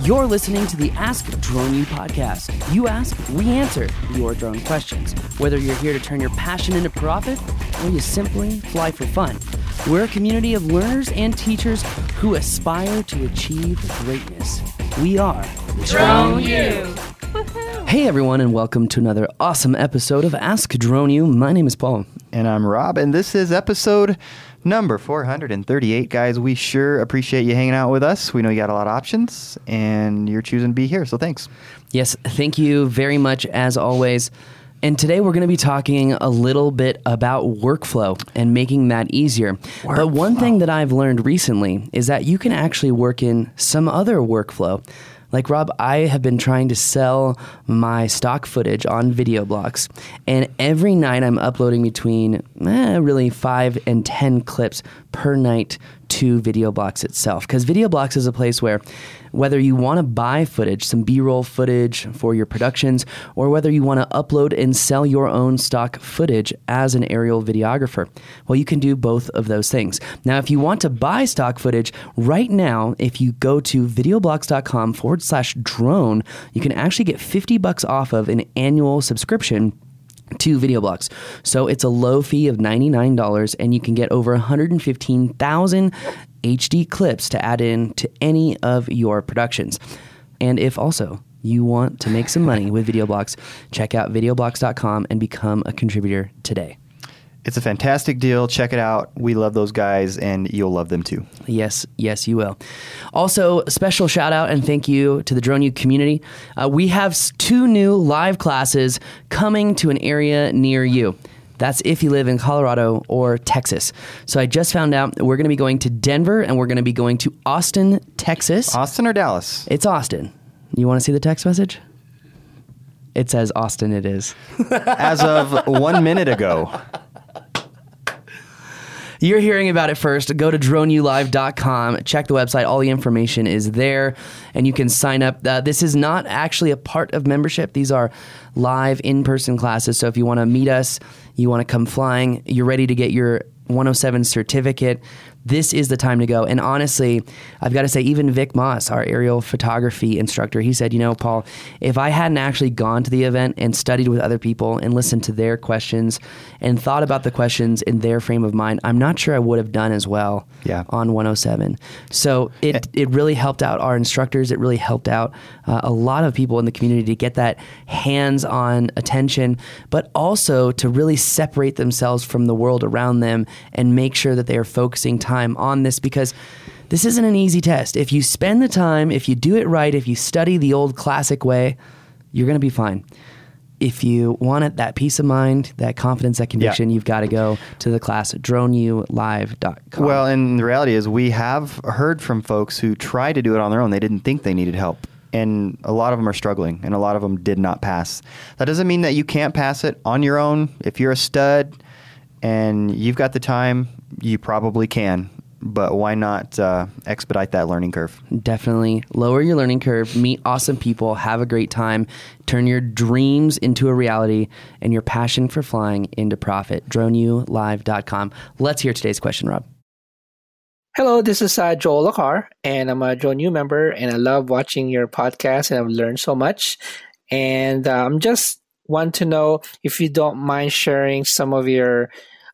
You're listening to the Ask Drone U podcast. You ask, we answer your drone questions. Whether you're here to turn your passion into profit or you simply fly for fun, we're a community of learners and teachers who aspire to achieve greatness. We are Drone U. Hey everyone, and welcome to another awesome episode of Ask Drone U. My name is Paul. And I'm Rob, and this is episode number 438, guys. We sure appreciate you hanging out with us. We know you got a lot of options, and you're choosing to be here, so thanks. Yes, thank you very much, as always. And today we're going to be talking a little bit about workflow and making that easier. But one thing that I've learned recently is that you can actually work in some other workflow. Like, Rob, I have been trying to sell my stock footage on VideoBlocks, and every night I'm uploading between really 5 and 10 clips per night to VideoBlocks itself. Because VideoBlocks is a place where whether you want to buy footage, some B-roll footage for your productions, or whether you want to upload and sell your own stock footage as an aerial videographer, well, you can do both of those things. Now, if you want to buy stock footage right now, if you go to videoblocks.com/drone, you can actually get $50 off of an annual subscription to VideoBlocks. So it's a low fee of $99, and you can get over 115,000 HD clips to add in to any of your productions. And if also you want to make some money with VideoBlocks, check out videoblocks.com and become a contributor today. It's a fantastic deal. Check it out. We love those guys, and you'll love them too. Yes, you will. Also, special shout out and thank you to the Drone U community. We have 2 new live classes coming to an area near you. That's if you live in Colorado or Texas. So I just found out we're going to be going to Denver, and we're going to be going to Austin, Texas. Austin or Dallas? It's Austin. You want to see the text message? It says Austin it is. As of 1 minute ago. You're hearing about it first. Go to droneulive.com. Check the website. All the information is there, and you can sign up. This is not actually a part of membership. These are live in-person classes. So if you want to meet us, you want to come flying, you're ready to get your 107 certificate, this is the time to go. And honestly, I've got to say, even Vic Moss, our aerial photography instructor, he said, Paul, if I hadn't actually gone to the event and studied with other people and listened to their questions and thought about the questions in their frame of mind, I'm not sure I would have done as well on 107. So it really helped out our instructors. It really helped out a lot of people in the community to get that hands-on attention, but also to really separate themselves from the world around them and make sure that they are focusing time on this, because this isn't an easy test. If you spend the time, if you do it right, if you study the old classic way, you're going to be fine. If you want that peace of mind, that confidence, that conviction, you've got to go to the class at droneulive.com. Well, and the reality is we have heard from folks who tried to do it on their own. They didn't think they needed help. And a lot of them are struggling, and a lot of them did not pass. That doesn't mean that you can't pass it on your own. If you're a stud and you've got the time, you probably can. But why not expedite that learning curve? Definitely lower your learning curve, meet awesome people, have a great time, turn your dreams into a reality, and your passion for flying into profit. droneulive.com. Let's hear today's question, Rob. Hello, this is Joel Lacar, and I'm a Drone U member, and I love watching your podcast, and I've learned so much. And I'm just want to know if you don't mind sharing some of your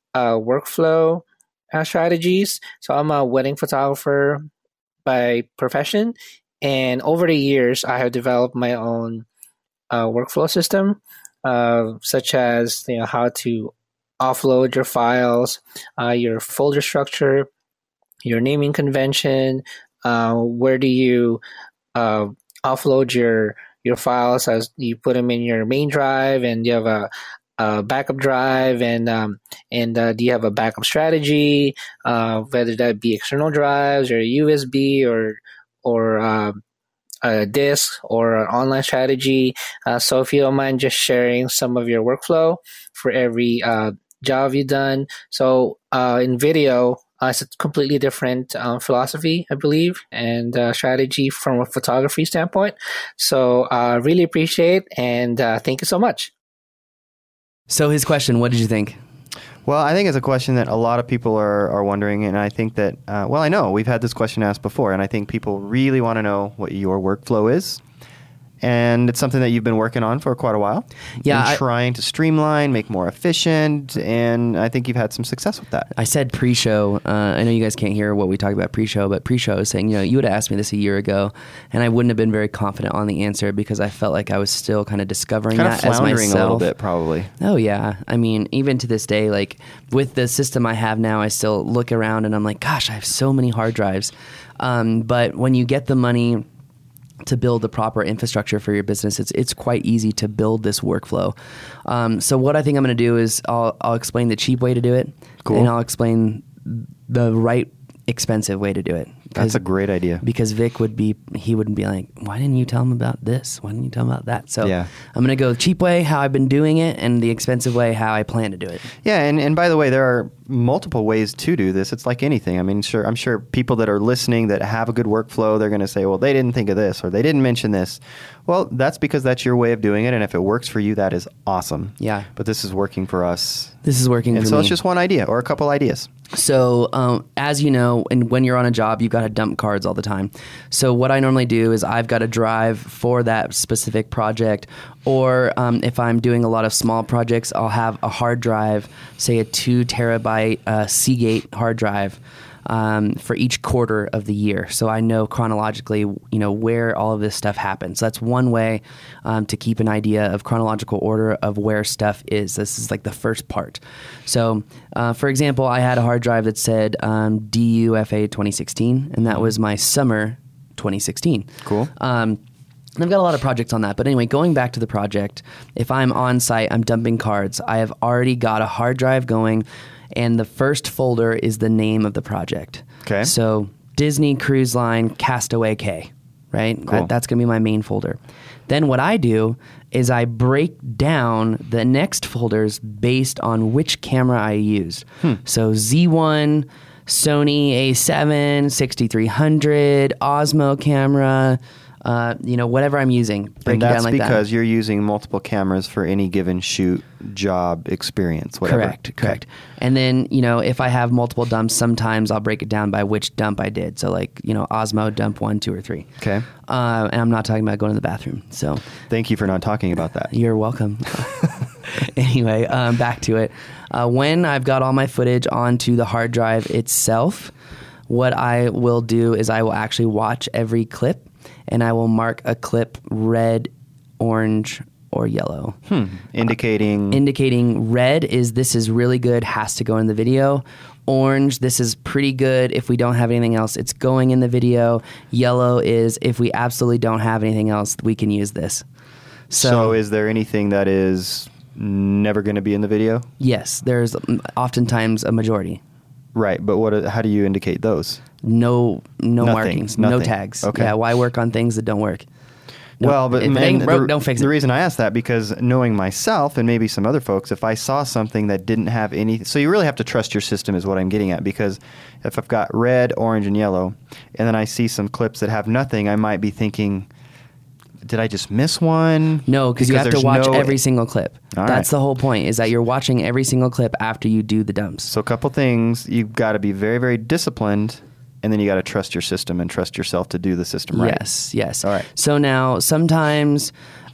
workflow strategies. So I'm a wedding photographer by profession, and over the years, I have developed my own workflow system, such as how to offload your files, your folder structure, your naming convention, where do you offload your files, as you put them in your main drive, and you have a backup drive, and do you have a backup strategy, whether that be external drives or USB or a disk or an online strategy. So if you don't mind just sharing some of your workflow for every job you've done. So in video, it's a completely different philosophy, I believe, and strategy from a photography standpoint. So really appreciate, and thank you so much. So his question, what did you think? Well, I think it's a question that a lot of people are wondering, and I think that, I know we've had this question asked before, and I think people really want to know what your workflow is. And it's something that you've been working on for quite a while. Yeah. Trying to streamline, make more efficient, and I think you've had some success with that. I said pre-show. I know you guys can't hear what we talk about pre-show, but pre-show I was saying, you would have asked me this a year ago, and I wouldn't have been very confident on the answer because I felt like I was still kind of discovering Kind that of as floundering myself. a little bit, probably. Oh, yeah. I mean, even to this day, like with the system I have now, I still look around and I'm like, gosh, I have so many hard drives. But when you get the money to build the proper infrastructure for your business, it's quite easy to build this workflow. So what I think I'm going to do is I'll explain the cheap way to do it, Cool. and I'll explain the right expensive way to do it. That's a great idea. Because Vic wouldn't be like, why didn't you tell him about this? Why didn't you tell him about that? So Yeah. I'm going to go the cheap way, how I've been doing it, and the expensive way, how I plan to do it. Yeah, and by the way, there are multiple ways to do this. It's like anything. I mean, I'm sure people that are listening that have a good workflow, they're going to say, well, they didn't think of this or they didn't mention this. Well, that's because that's your way of doing it, and if it works for you, that is awesome. Yeah. But this is working for us. This is working And for so me. it's just one idea or a couple ideas. So, as you know, and when you're on a job, you've got to dump cards all the time. So what I normally do is I've got a drive for that specific project, or if I'm doing a lot of small projects, I'll have a hard drive, say a 2 terabyte Seagate hard drive, for each quarter of the year. So I know chronologically, where all of this stuff happens. So that's one way to keep an idea of chronological order of where stuff is. This is like the first part. So, for example, I had a hard drive that said DUFA 2016, and that was my summer 2016. Cool. And I've got a lot of projects on that. But anyway, going back to the project, if I'm on site, I'm dumping cards. I have already got a hard drive going, and the first folder is the name of the project. Okay. So Disney Cruise Line Castaway K, right? Cool. That's going to be my main folder. Then what I do is I break down the next folders based on which camera I used. So Z1, Sony A7, 6300, Osmo camera, whatever I'm using. Break And it that's down like because that. you're using multiple cameras for any given shoot, job, experience, whatever. Correct. And then, if I have multiple dumps, sometimes I'll break it down by which dump I did. So like, Osmo dump 1, 2, or 3. Okay. And I'm not talking about going to the bathroom. So Thank you for not talking about that. you're welcome. Anyway, back to it. When I've got all my footage onto the hard drive itself, what I will do is I will actually watch every clip, and I will mark a clip red, orange, or yellow. Indicating red is this is really good, has to go in the video. Orange, this is pretty good. If we don't have anything else, it's going in the video. Yellow is if we absolutely don't have anything else, we can use this. So is there anything that is never going to be in the video? Yes, there's oftentimes a majority. Right, but how do you indicate those? No Nothing, markings, no nothing. tags. Okay. Yeah, why work on things that don't work? No, Well, but if it ain't broke, don't fix it. The reason I asked that, because knowing myself and maybe some other folks, if I saw something that didn't have any, so you really have to trust your system is what I'm getting at, because if I've got red, orange, and yellow, and then I see some clips that have nothing, I might be thinking, did I just miss one? No, because you have to there's watch no- every single clip. All That's right. the whole point, is that you're watching every single clip after you do the dumps. So a couple things, you've got to be very, very disciplined, and then you got to trust your system and trust yourself to do the system right. Yes. All right. So now sometimes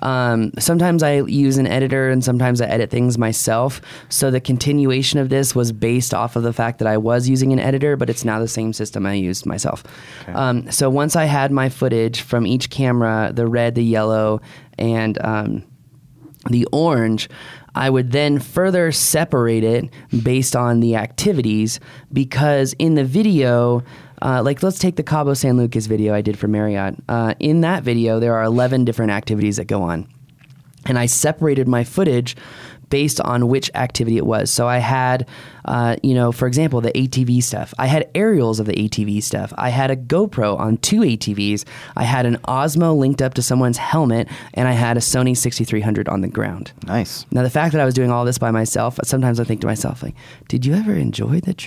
I use an editor and sometimes I edit things myself. So the continuation of this was based off of the fact that I was using an editor, but it's now the same system I used myself. Okay. So once I had my footage from each camera, the red, the yellow, and the orange, I would then further separate it based on the activities, because in the video, let's take the Cabo San Lucas video I did for Marriott. In that video, there are 11 different activities that go on. And I separated my footage based on which activity it was. So I had, for example, the ATV stuff. I had aerials of the ATV stuff. I had a GoPro on 2 ATVs. I had an Osmo linked up to someone's helmet, and I had a Sony 6300 on the ground. Nice. Now, the fact that I was doing all this by myself, sometimes I think to myself, like, did you ever enjoy the trip?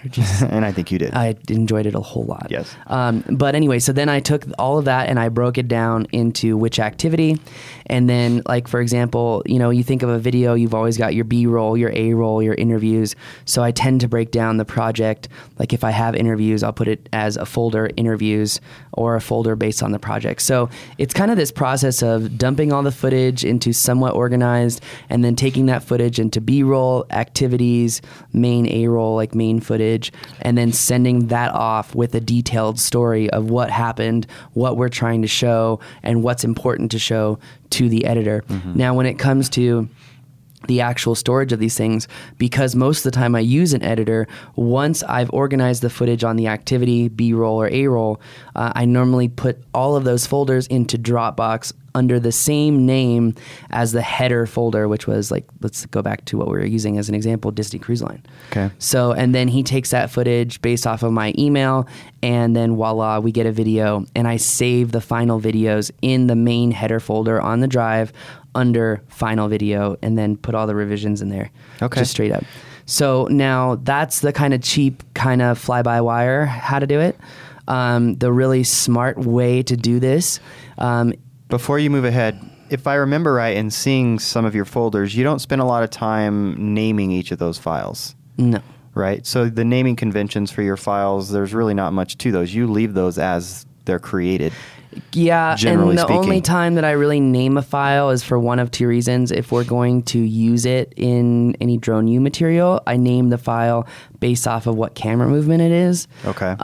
And I think you did. I enjoyed it a whole lot. Yes. But anyway, so then I took all of that and I broke it down into which activity. And then, like, for example, you think of a video, you've always got your B-roll, your A-roll, your interviews. So I tend to break down the project. Like, if I have interviews, I'll put it as a folder interviews or a folder based on the project. So it's kind of this process of dumping all the footage into somewhat organized and then taking that footage into B-roll, activities, main A-roll, like main footage, and then sending that off with a detailed story of what happened, what we're trying to show, and what's important to show to the editor. Now, when it comes to the actual storage of these things, because most of the time I use an editor, once I've organized the footage on the activity, B-roll or A-roll, I normally put all of those folders into Dropbox under the same name as the header folder, which was like, let's go back to what we were using as an example, Disney Cruise Line. Okay. So, and then he takes that footage based off of my email, and then voila, we get a video, and I save the final videos in the main header folder on the drive under final video, and then put all the revisions in there. Okay. Just straight up. So now that's the kind of cheap, kind of fly-by-wire how to do it. The really smart way to do this. Before you move ahead, if I remember right, in seeing some of your folders, you don't spend a lot of time naming each of those files. No. Right? So the naming conventions for your files, there's really not much to those. You leave those as they're created. Yeah, Generally and the speaking. only time that I really name a file is for one of two reasons. If we're going to use it in any DroneU material, I name the file based off of what camera movement it is. Okay.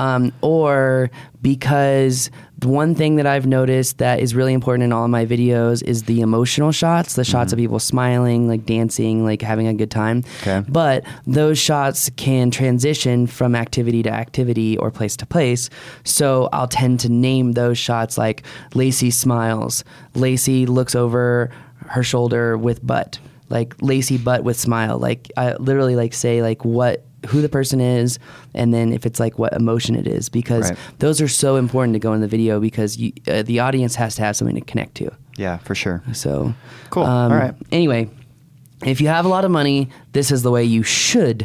Or because the one thing that I've noticed that is really important in all of my videos is the emotional shots, the shots of people smiling, like dancing, like having a good time. Okay. But those shots can transition from activity to activity or place to place. So I'll tend to name those shots like Lacey smiles, Lacey looks over her shoulder with butt, like Lacey butt with smile. Like I literally like say like who the person is, and then if it's like what emotion it is, because Right. those are so important to go in the video because the audience has to have something to connect to. Yeah, for sure. So Cool. All right. Anyway, if you have a lot of money, this is the way you should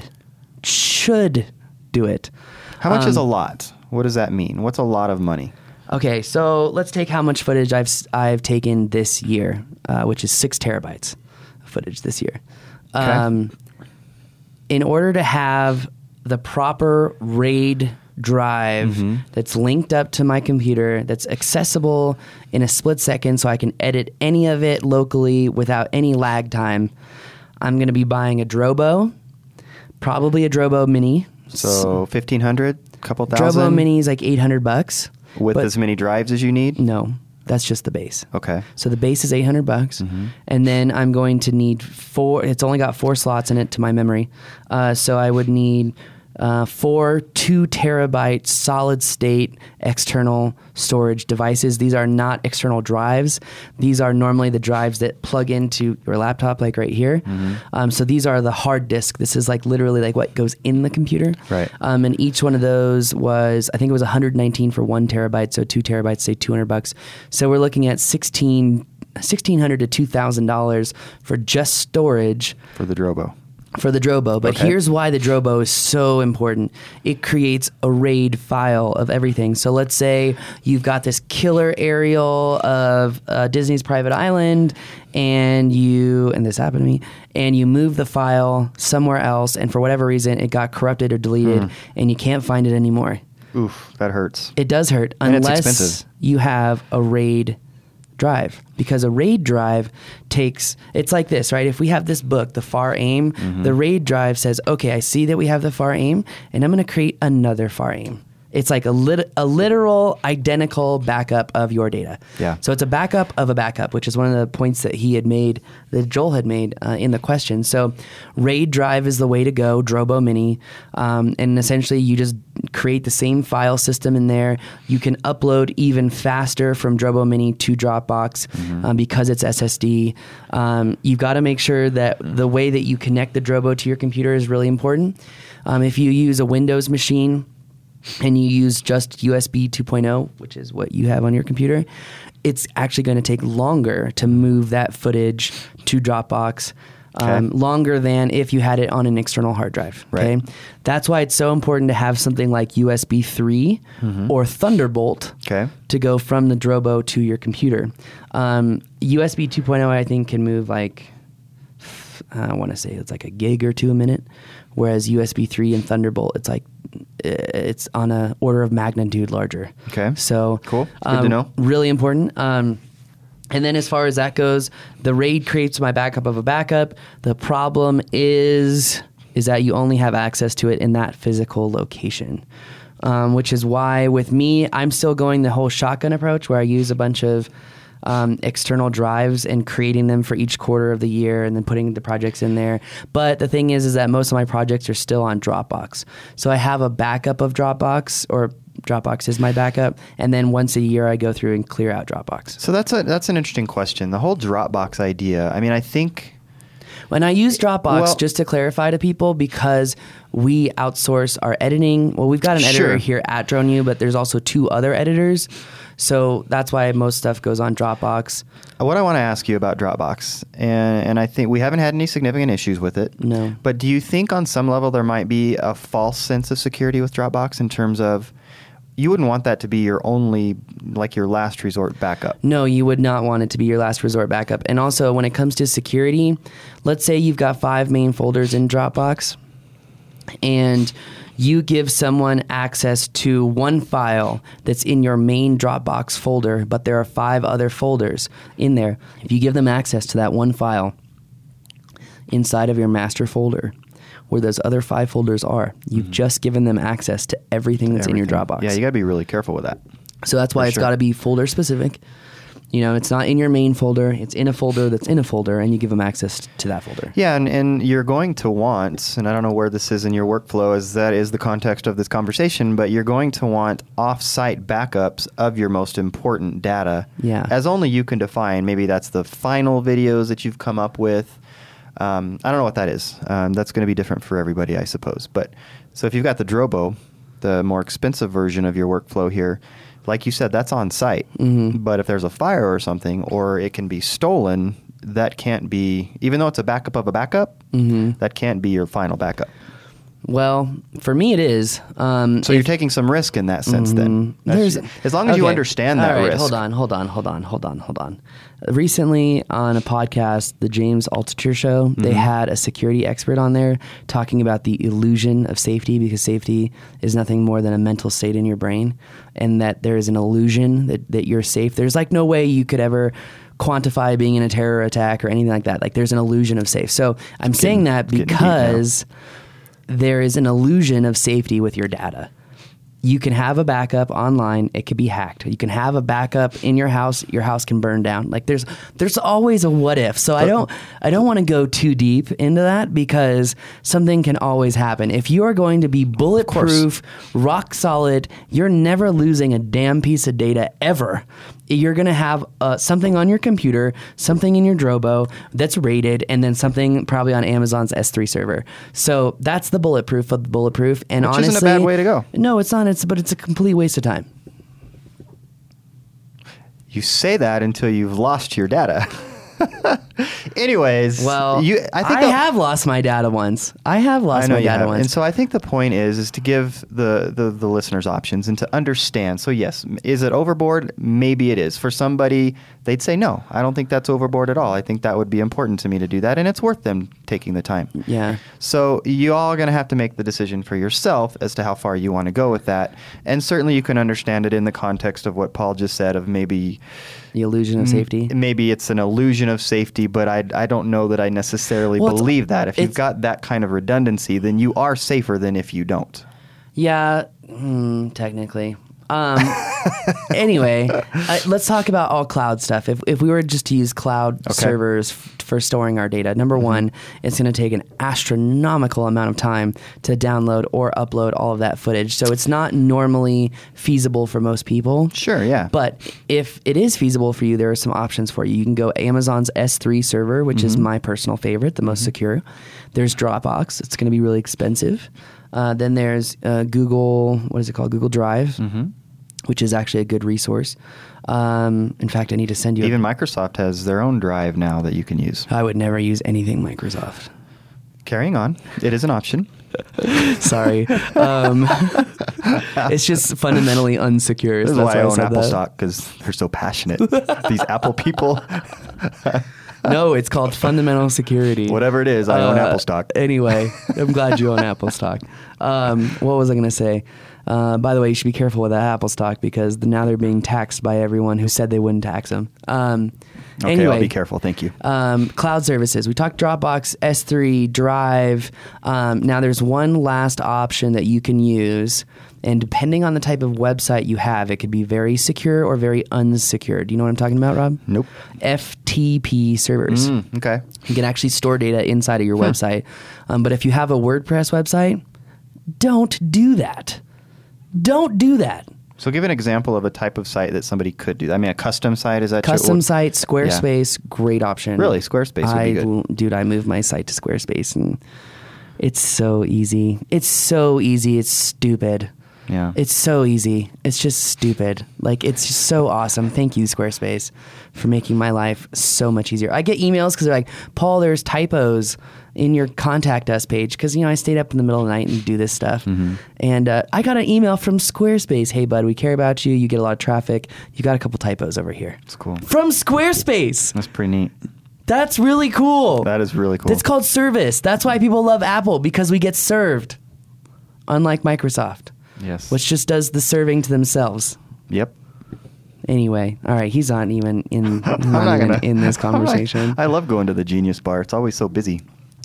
do it. How much is a lot? What does that mean? What's a lot of money? Okay, so let's take how much footage I've taken this year, which is 6 terabytes of footage this year. Okay. In order to have the proper RAID drive that's linked up to my computer, that's accessible in a split second so I can edit any of it locally without any lag time, I'm going to be buying a Drobo, probably a Drobo Mini. So 1,500, couple thousand? Drobo Mini is like $800. With but as many drives as you need? No, that's just the base. Okay. So the base is $800, and then I'm going to need 4. It's only got 4 slots in it to my memory, so I would need 4 2 terabyte solid state external storage devices. These are not external drives. These are normally the drives that plug into your laptop, like right here. So these are the hard disk. This is like literally like what goes in the computer. Right. And each one of those was, I think it was 119 for 1 terabyte. So 2 terabytes, say $200. So we're looking at $1,600 to $2,000 for just storage For the Drobo. for the Drobo. But Okay. here's why the Drobo is so important. It creates a RAID file of everything. So let's say you've got this killer aerial of Disney's Private Island, and this happened to me, and you move the file somewhere else, and for whatever reason it got corrupted or deleted, and you can't find it anymore. Oof, that hurts. It does hurt And it's unless expensive. you have a RAID drive, because a RAID drive it's like this, right? If we have this book, The Far Aim, the RAID drive says, okay, I see that we have the Far Aim, and I'm going to create another Far Aim. It's like a literal identical backup of your data. Yeah. So it's a backup of a backup, which is one of the points that Joel had made in the question. So RAID drive is the way to go, Drobo Mini. And essentially you just create the same file system in there. You can upload even faster from Drobo Mini to Dropbox because it's SSD. You've got to make sure that the way that you connect the Drobo to your computer is really important. If you use a Windows machine, and you use just USB 2.0, which is what you have on your computer, it's actually going to take longer to move that footage to Dropbox longer than if you had it on an external hard drive. Okay, Right. that's why it's so important to have something like USB 3 or Thunderbolt Okay. to go from the Drobo to your computer. USB 2.0, I think, can move like, I want to say it's like a gig or two a minute, whereas USB 3 and Thunderbolt, it's on a order of magnitude larger. Okay. So Cool. Good to know. Really important. And then as far as that goes, the RAID creates my backup of a backup. The problem is that you only have access to it in that physical location, which is why with me, I'm still going the whole shotgun approach where I use a bunch of external drives and creating them for each quarter of the year and then putting the projects in there. But the thing is that most of my projects are still on Dropbox. So I have a backup of Dropbox, or Dropbox is my backup, and then once a year I go through and clear out Dropbox. So that's an interesting question. The whole Dropbox idea. I mean, I think When I use Dropbox, just to clarify to people, because we outsource our editing. Well, we've got an editor Sure. here at DroneU, but there's also 2 other editors. So that's why most stuff goes on Dropbox. what I want to ask you about Dropbox, and I think we haven't had any significant issues with it. No. But do you think on some level there might be a false sense of security with Dropbox in terms of you wouldn't want that to be your only, like your last resort backup? No, you would not want it to be your last resort backup. And also, when it comes to security, let's say you've got 5 main folders in Dropbox, and you give someone access to one file that's in your main Dropbox folder, but there are 5 other folders in there. If you give them access to that one file inside of your master folder, where those other 5 folders are, you've just given them access to everything that's in your Everything. Dropbox. Yeah, you got to be really careful with that. So that's why For it's sure. got to be folder specific. You know, it's not in your main folder. It's in a folder that's in a folder, and you give them access to that folder. Yeah, and you're going to want, and I don't know where this is in your workflow, as that is the context of this conversation, but you're going to want off-site backups of your most important data. Yeah. As only you can define. Maybe that's the final videos that you've come up with. I don't know what that is. That's going to be different for everybody, I suppose. But so if you've got the Drobo, the more expensive version of your workflow here, like you said, that's on site. Mm-hmm. But if there's a fire or something, or it can be stolen, that can't be, even though it's a backup of a backup, that can't be your final backup. Well, for me, it is. So you're taking some risk in that sense then. There's- As long as you okay. understand that All right, risk. Hold on. Recently on a podcast, the James Altucher Show, they had a security expert on there talking about the illusion of safety, because safety is nothing more than a mental state in your brain, and that there is an illusion that you're safe. There's like no way you could ever quantify being in a terror attack or anything like that. Like there's an illusion of safe. So I'm saying that getting deep now. because there is an illusion of safety with your data. You can have a backup online, it could be hacked. You can have a backup in your house can burn down. Like there's always a what if. So I don't want to go too deep into that, because something can always happen. If you are going to be bulletproof, rock solid, you're never losing a damn piece of data ever. You're going to have something on your computer, something in your Drobo that's rated, and then something probably on Amazon's S3 server. So that's the bulletproof of the bulletproof. And Which honestly, isn't a bad way to go. No, it's not. But it's a complete waste of time. You say that until you've lost your data. Anyways, Well, I have lost my data once. I have lost my data once. And so I think the point is to give the listeners options and to understand. So yes, is it overboard? Maybe it is. For somebody, they'd say, no, I don't think that's overboard at all. I think that would be important to me to do that, and it's worth them taking the time. Yeah. So you all are going to have to make the decision for yourself as to how far you want to go with that. And certainly you can understand it in the context of what Paul just said of maybe The illusion of safety. maybe it's an illusion of safety, but I don't know that I necessarily Well, believe that. If you've it's- got that kind of redundancy, then you are safer than if you don't. Yeah, technically. Anyway, let's talk about all cloud stuff. If we were just to use cloud servers for storing our data, number one, it's going to take an astronomical amount of time to download or upload all of that footage. So it's not normally feasible for most people. Sure, yeah. But if it is feasible for you, there are some options for you. You can go Amazon's S3 server, which is my personal favorite, the most secure. There's Dropbox. It's going to be really expensive. Then there's Google, what is it called? Google Drive, which is actually a good resource. In fact, I need to send you. Even Microsoft has their own drive now that you can use. I would never use anything Microsoft. Carrying on, it is an option. Sorry. It's just fundamentally unsecure. This is That's why I own said Apple that. stock, because they're so passionate. These Apple people. No, it's called fundamental security. Whatever it is, I own Apple stock. Anyway, I'm glad you own Apple stock. What was I going to say? By the way, you should be careful with that Apple stock because now they're being taxed by everyone who said they wouldn't tax them. Okay, anyway, I'll be careful. Thank you. Cloud services. We talked Dropbox, S3, Drive. Now there's one last option that you can use. And depending on the type of website you have, it could be very secure or very unsecure. Do you know what I'm talking about, Rob? Nope. FTP servers. Okay. You can actually store data inside of your website. But if you have a WordPress website, don't do that. Don't do that. So give an example of a type of site that somebody could do. I mean, a custom site, is that Custom site, Squarespace, great option. Really? Squarespace would be good. Dude, I moved my site to Squarespace and it's so easy. It's so easy. It's stupid. Yeah. It's so easy. It's just stupid. Like, it's just so awesome. Thank you, Squarespace, for making my life so much easier. I get emails because they're like, Paul, there's typos in your contact us page because, I stayed up in the middle of the night and do this stuff. And I got an email from Squarespace. Hey, bud, we care about you. You get a lot of traffic. You got a couple typos over here. It's cool. From Squarespace. That's pretty neat. That's really cool. That is really cool. It's called service. That's why people love Apple, because we get served. Unlike Microsoft, Yes. which just does the serving to themselves. Yep. Anyway, all right, he's not even in this conversation. I love going to the Genius Bar. It's always so busy.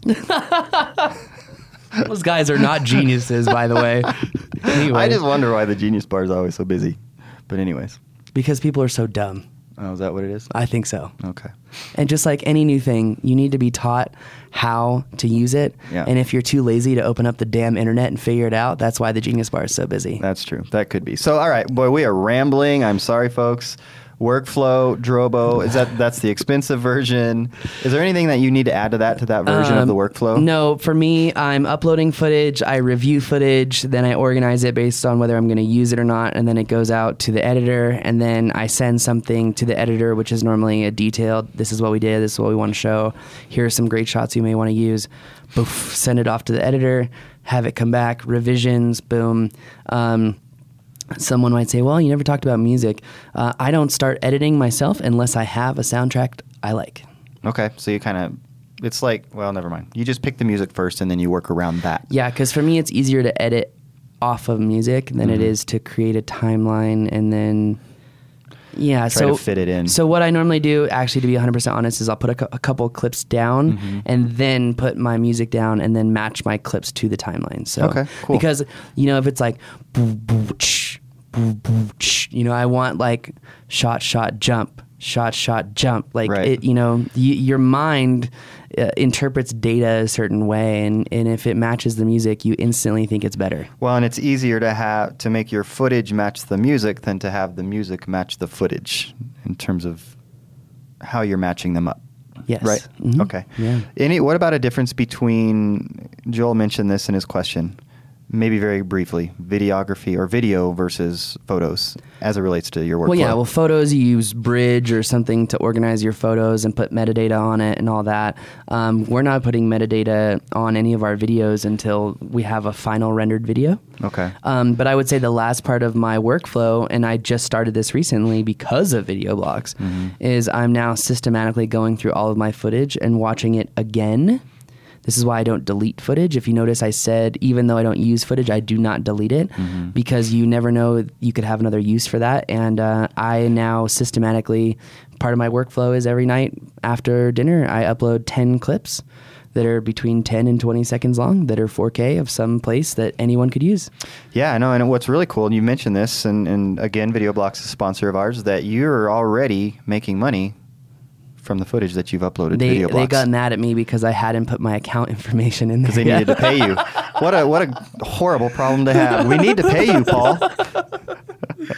Those guys are not geniuses, by the way. Anyway, I just wonder why the Genius Bar is always so busy. But anyways. because people are so dumb. Oh, is that what it is? I think so. Okay. And just like any new thing, you need to be taught how to use it. Yeah. And if you're too lazy to open up the damn internet and figure it out, that's why the Genius Bar is so busy. That's true. That could be. So, all right, boy, we are rambling. I'm sorry, folks. Workflow, Drobo, that's the expensive version. Is there anything that you need to add to that version of the workflow? No, for me, I'm uploading footage, I review footage, then I organize it based on whether I'm going to use it or not, and then it goes out to the editor, and then I send something to the editor, which is normally a detailed, this is what we did, this is what we want to show, here are some great shots you may want to use. Boof, send it off to the editor, have it come back, revisions, boom. Someone might say, well, you never talked about music. I don't start editing myself unless I have a soundtrack I like. Okay, so you kind of, it's like, well, never mind. You just pick the music first and then you work around that. Yeah, because for me, it's easier to edit off of music than it is to create a timeline and then, yeah. Try to fit it in. So what I normally do, actually, to be 100% honest, is I'll put a couple clips down and then put my music down and then match my clips to the timeline. So, Okay, cool. Because, if it's like, boo, boo, ch, boo, boo, ch, I want like shot, jump, shot, jump. Like, Right. your mind interprets data a certain way, and if it matches the music, you instantly think it's better. Well, and it's easier to make your footage match the music than to have the music match the footage in terms of how you're matching them up. Yes. Right? Mhm. Okay. Yeah. What about a difference between, Joel mentioned this in his question, maybe very briefly, videography or video versus photos as it relates to your workflow? Well, yeah. Well, photos, you use Bridge or something to organize your photos and put metadata on it and all that. We're not putting metadata on any of our videos until we have a final rendered video. Okay. But I would say the last part of my workflow, and I just started this recently because of Video Blocks, is I'm now systematically going through all of my footage and watching it again. This is why I don't delete footage. If you notice, I said, even though I don't use footage, I do not delete it because you never know, you could have another use for that. And I now systematically, part of my workflow is every night after dinner, I upload 10 clips that are between 10 and 20 seconds long that are 4K of some place that anyone could use. Yeah, I know. And what's really cool, and you mentioned this, and again, Video Blocks is a sponsor of ours, that you're already making money from the footage that you've uploaded to Video Blocks. They got mad at me because I hadn't put my account information in there. Because they needed to pay you. What a horrible problem to have. We need to pay you, Paul.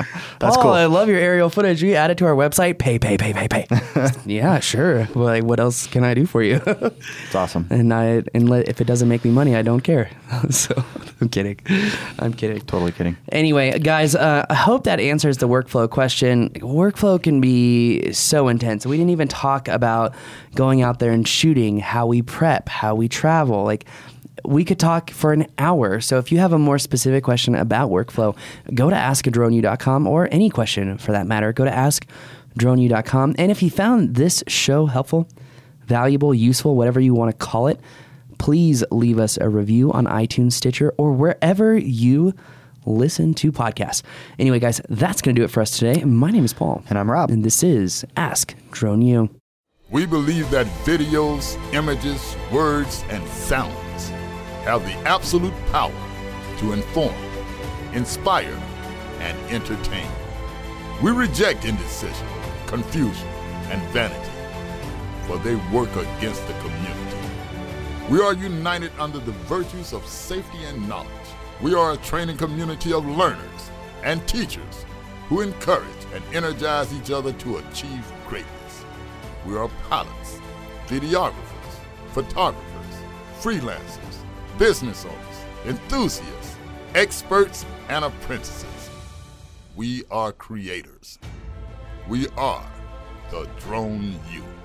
That's Paul, cool. I love your aerial footage. We add it to our website. Pay. Yeah, sure. Well, like, what else can I do for you? It's awesome. If it doesn't make me money, I don't care. So I'm kidding. Totally kidding. Anyway, guys, I hope that answers the workflow question. Workflow can be so intense. We didn't even talk about going out there and shooting, how we prep, how we travel. Like, we could talk for an hour. So if you have a more specific question about workflow, go to askadroneu.com, or any question for that matter, go to askdroneu.com. And if you found this show helpful, valuable, useful, whatever you want to call it, please leave us a review on iTunes, Stitcher, or wherever you listen to podcasts. Anyway, guys, that's going to do it for us today. My name is Paul. And I'm Rob. And this is Ask Drone U. We believe that videos, images, words, and sounds have the absolute power to inform, inspire, and entertain. We reject indecision, confusion, and vanity, for they work against the community. We are united under the virtues of safety and knowledge. We are a training community of learners and teachers who encourage and energize each other to achieve greatness. We are pilots, videographers, photographers, freelancers, business owners, enthusiasts, experts, and apprentices. We are creators. We are the Drone U.